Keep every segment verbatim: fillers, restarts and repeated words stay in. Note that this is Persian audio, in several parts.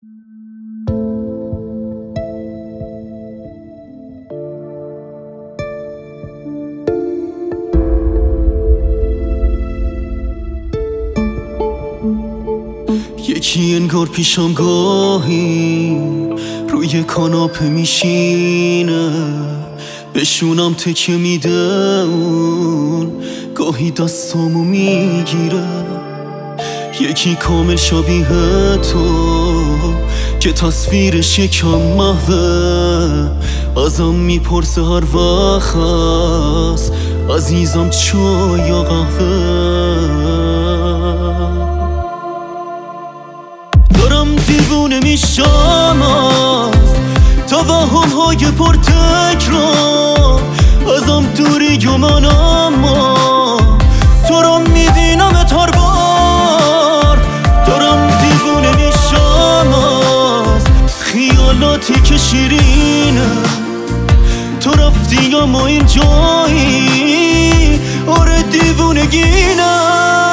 یکی انگار پیشم گاهی روی کاناپه میشینه، بشونم تکیه میده اون، گاهی دستامو میگیره. یکی کامل شبیه تو که تصویرش یکم محوه، ازم میپرسه هر وقت هست عزیزم چای یا قهوه. دارم دیوونه میشم از توهم های پر تکرار، ازم دوری و من اما تو رو میبینم هر بار. دارم دیوونه میشم از خیالاتی که شیرینه، تو رفتی اما این جایی، آره دیوونگینه.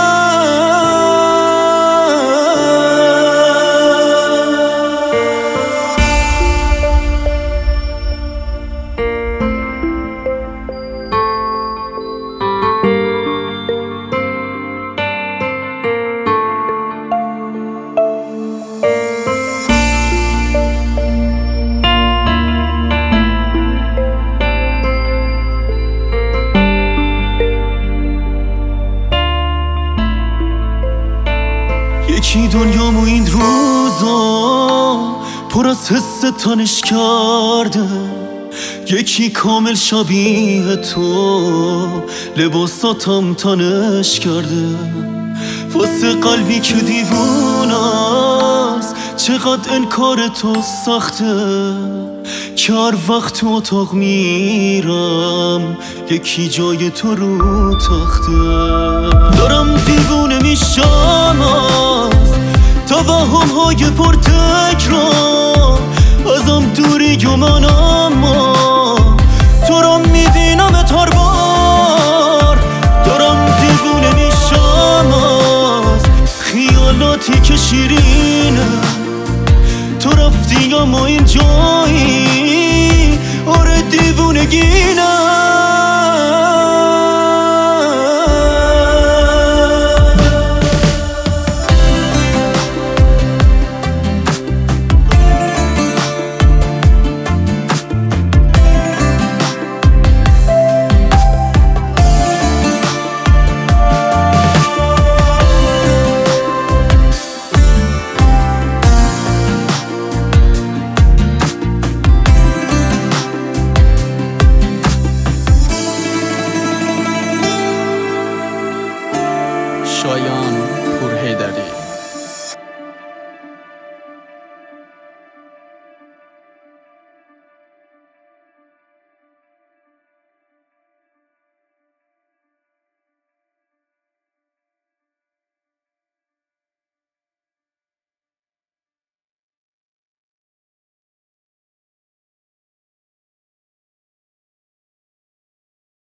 یکی دنیامو این روزا پر از حس تنش کرده، یکی کامل شبیه تو لباساتم تنش کرده. واسه قلبی که دیوونه است چقدر انکار تو سخته، که هر وقت تو اتاق میرم یکی جای تو رو تخته. دارم دیوونه میشم از توهم های پر تکرار، ازم دوری و من اما تو رو میبینم هر بار. دارم دیوونه میشم از خیالاتی که شیرینه، تو رفتی اما این جایی، آره دیوونگینه.